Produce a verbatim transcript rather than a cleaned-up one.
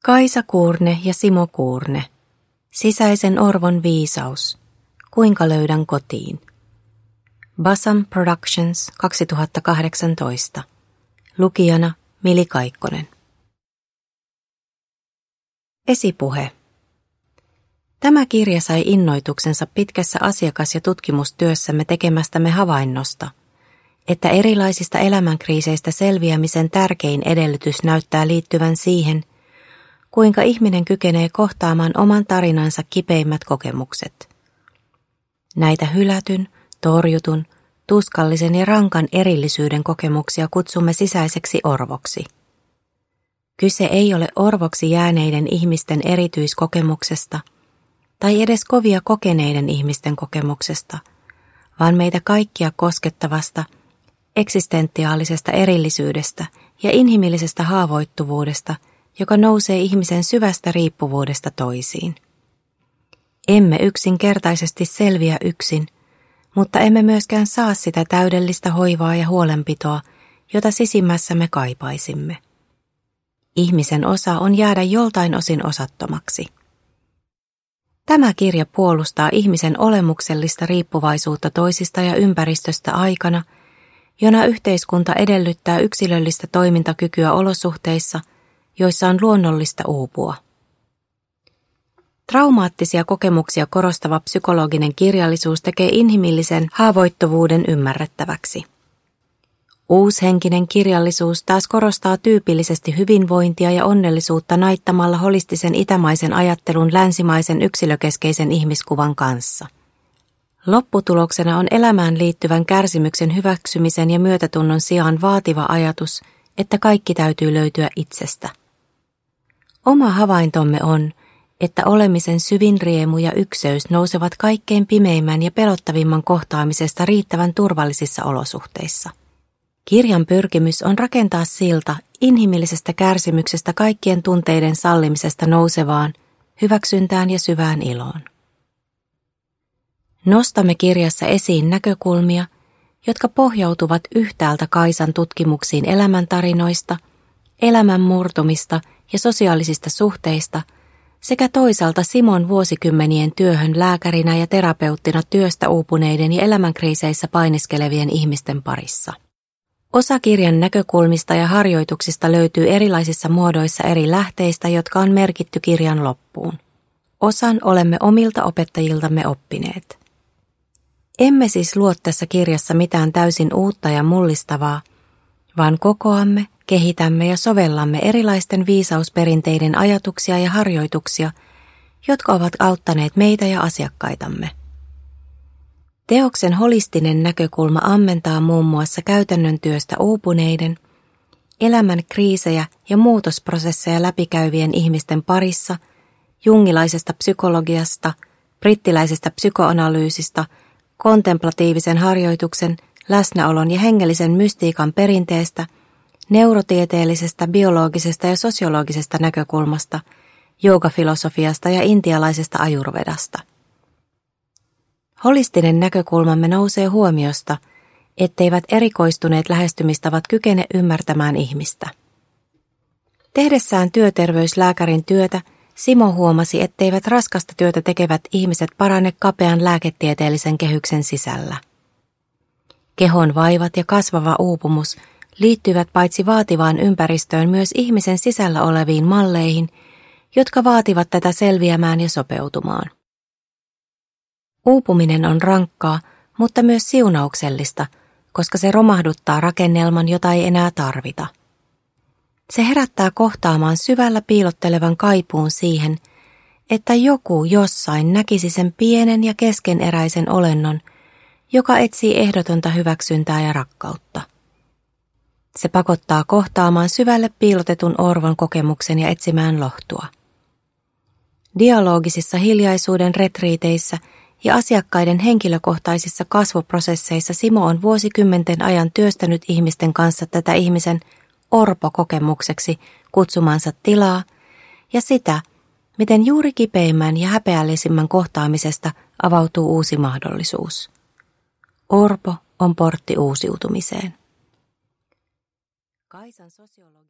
Kaisa Kuurne ja Simo Kuurne. Sisäisen orvon viisaus. Kuinka löydän kotiin? Basam Productions kaksituhattakahdeksantoista. Lukijana Mili Kaikkonen. Esipuhe. Tämä kirja sai innoituksensa pitkässä asiakas- ja tutkimustyössämme tekemästämme havainnosta, että erilaisista elämänkriiseistä selviämisen tärkein edellytys näyttää liittyvän siihen, kuinka ihminen kykenee kohtaamaan oman tarinansa kipeimmät kokemukset. Näitä hylätyn, torjutun, tuskallisen ja rankan erillisyyden kokemuksia kutsumme sisäiseksi orvoksi. Kyse ei ole orvoksi jääneiden ihmisten erityiskokemuksesta tai edes kovia kokeneiden ihmisten kokemuksesta, vaan meitä kaikkia koskettavasta, eksistentiaalisesta erillisyydestä ja inhimillisestä haavoittuvuudesta, joka nousee ihmisen syvästä riippuvuudesta toisiin. Emme yksinkertaisesti selviä yksin, mutta emme myöskään saa sitä täydellistä hoivaa ja huolenpitoa, jota sisimmässämme kaipaisimme. Ihmisen osa on jäädä joltain osin osattomaksi. Tämä kirja puolustaa ihmisen olemuksellista riippuvaisuutta toisista ja ympäristöstä aikana, jona yhteiskunta edellyttää yksilöllistä toimintakykyä olosuhteissa, joissa on luonnollista uupua. Traumaattisia kokemuksia korostava psykologinen kirjallisuus tekee inhimillisen haavoittuvuuden ymmärrettäväksi. Uushenkinen kirjallisuus taas korostaa tyypillisesti hyvinvointia ja onnellisuutta naittamalla holistisen itämaisen ajattelun länsimaisen yksilökeskeisen ihmiskuvan kanssa. Lopputuloksena on elämään liittyvän kärsimyksen hyväksymisen ja myötätunnon sijaan vaativa ajatus, että kaikki täytyy löytyä itsestä. Oma havaintomme on, että olemisen syvin riemu ja ykseys nousevat kaikkein pimeimmän ja pelottavimman kohtaamisesta riittävän turvallisissa olosuhteissa. Kirjan pyrkimys on rakentaa silta inhimillisestä kärsimyksestä kaikkien tunteiden sallimisesta nousevaan, hyväksyntään ja syvään iloon. Nostamme kirjassa esiin näkökulmia, jotka pohjautuvat yhtäältä Kaisan tutkimuksiin elämäntarinoista, elämän murtumista ja sosiaalisista suhteista, sekä toisaalta Simon vuosikymmenien työhön lääkärinä ja terapeuttina työstä uupuneiden ja elämänkriiseissä painiskelevien ihmisten parissa. Osa kirjan näkökulmista ja harjoituksista löytyy erilaisissa muodoissa eri lähteistä, jotka on merkitty kirjan loppuun. Osan olemme omilta opettajiltamme oppineet. Emme siis luo tässä kirjassa mitään täysin uutta ja mullistavaa, vaan kokoamme, kehitämme ja sovellamme erilaisten viisausperinteiden ajatuksia ja harjoituksia, jotka ovat auttaneet meitä ja asiakkaitamme. Teoksen holistinen näkökulma ammentaa muun muassa käytännön työstä uupuneiden, elämän kriisejä ja muutosprosesseja läpikäyvien ihmisten parissa, jungilaisesta psykologiasta, brittiläisestä psykoanalyysistä, kontemplatiivisen harjoituksen, läsnäolon ja hengellisen mystiikan perinteestä, neurotieteellisestä, biologisesta ja sosiologisesta näkökulmasta, joogafilosofiasta ja intialaisesta ajurvedasta. Holistinen näkökulmamme nousee huomiosta, etteivät erikoistuneet lähestymistavat kykene ymmärtämään ihmistä. Tehdessään työterveyslääkärin työtä, Simo huomasi, etteivät raskasta työtä tekevät ihmiset parane kapean lääketieteellisen kehyksen sisällä. Kehon vaivat ja kasvava uupumus liittyvät paitsi vaativaan ympäristöön myös ihmisen sisällä oleviin malleihin, jotka vaativat tätä selviämään ja sopeutumaan. Uupuminen on rankkaa, mutta myös siunauksellista, koska se romahduttaa rakennelman, jota ei enää tarvita. Se herättää kohtaamaan syvällä piilottelevan kaipuun siihen, että joku jossain näkisi sen pienen ja keskeneräisen olennon, joka etsii ehdotonta hyväksyntää ja rakkautta. Se pakottaa kohtaamaan syvälle piilotetun orvon kokemuksen ja etsimään lohtua. Dialogisissa hiljaisuuden retriiteissä ja asiakkaiden henkilökohtaisissa kasvuprosesseissa Simo on vuosikymmenten ajan työstänyt ihmisten kanssa tätä ihmisen orpo-kokemukseksi kutsumansa tilaa ja sitä, miten juuri kipeimmän ja häpeällisimmän kohtaamisesta avautuu uusi mahdollisuus. Orpo on portti uusiutumiseen. Kaisan sosiologi